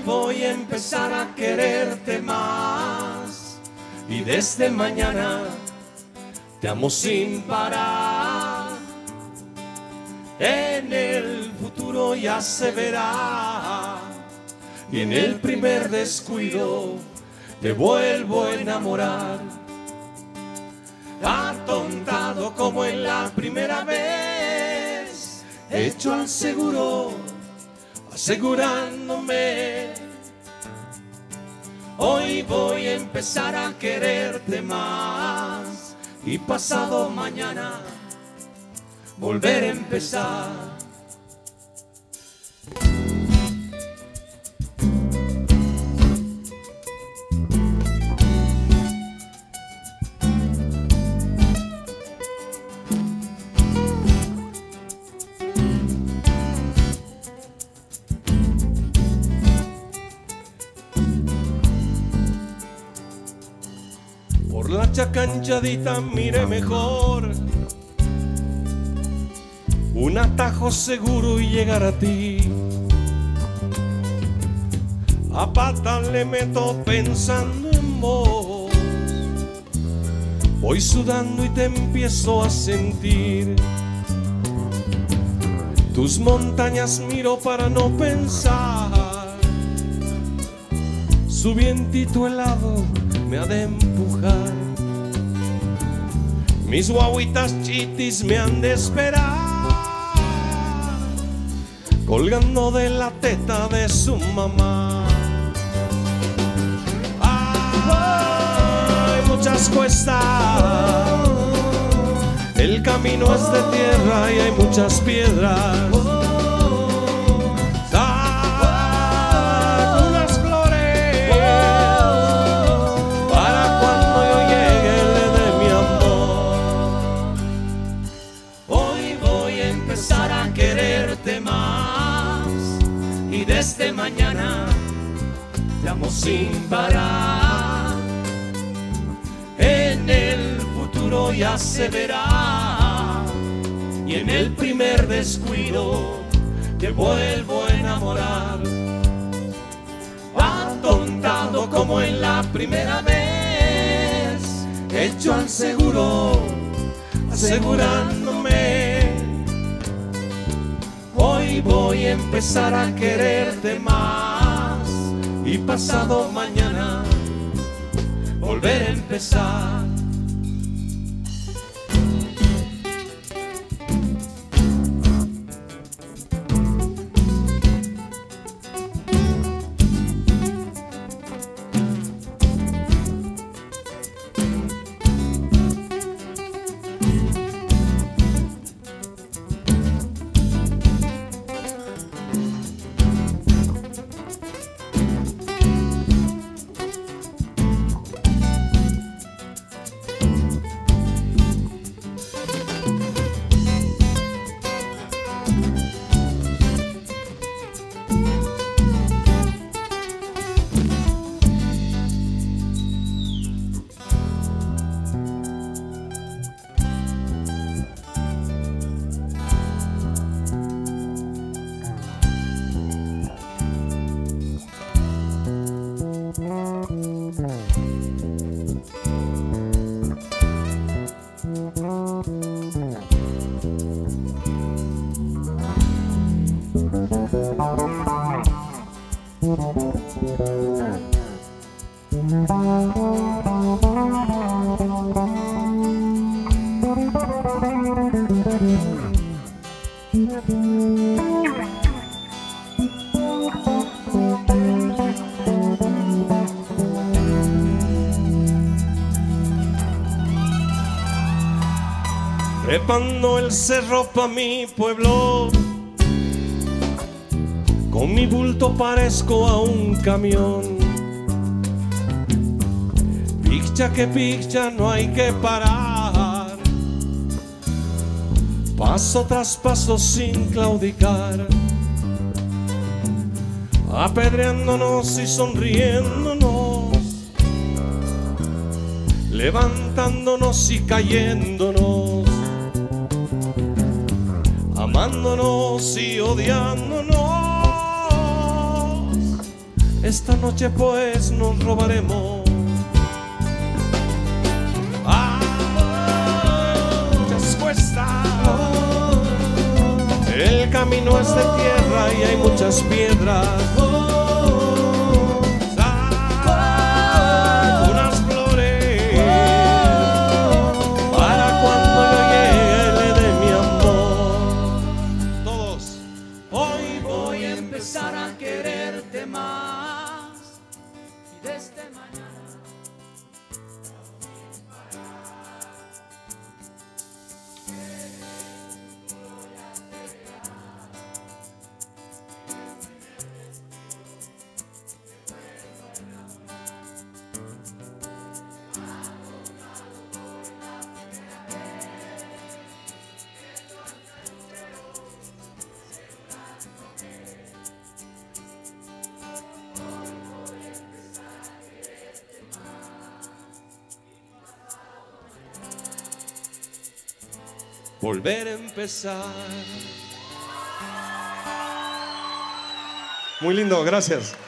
voy a empezar a quererte más y desde mañana te amo sin parar. En el futuro ya se verá y en el primer descuido te vuelvo a enamorar. Atontado como en la primera vez, hecho al seguro, asegurándome. Hoy voy a empezar a quererte más y pasado mañana volver a empezar. Por la chacanchadita mire mejor, un atajo seguro y llegar a ti. A pata le meto pensando en vos, voy sudando y te empiezo a sentir. Tus montañas miro para no pensar, su vientito helado me ha de empujar. Mis guaguitas chitis me han de esperar, colgando de la teta de su mamá. Hay muchas cuestas, el camino es de tierra y hay muchas piedras. Desde mañana te amo sin parar. En el futuro ya se verá y en el primer descuido te vuelvo a enamorar. Atontado como en la primera vez, hecho al seguro, asegurándome. Hoy voy a empezar a quererte más y pasado mañana volver a empezar. Trepando el cerro pa' mi pueblo, con mi bulto parezco a un camión. Piccha que piccha, no hay que parar, paso tras paso sin claudicar, apedreándonos y sonriéndonos, levantándonos y cayéndonos, amándonos y odiándonos, esta noche pues nos robaremos. Muchas cuestas. El camino es de tierra y hay muchas piedras. Unas flores para cuando yo llegue le dé mi amor. Todos. Hoy voy a empezar a quererte más y desde mañana volver a empezar. Muy lindo, gracias.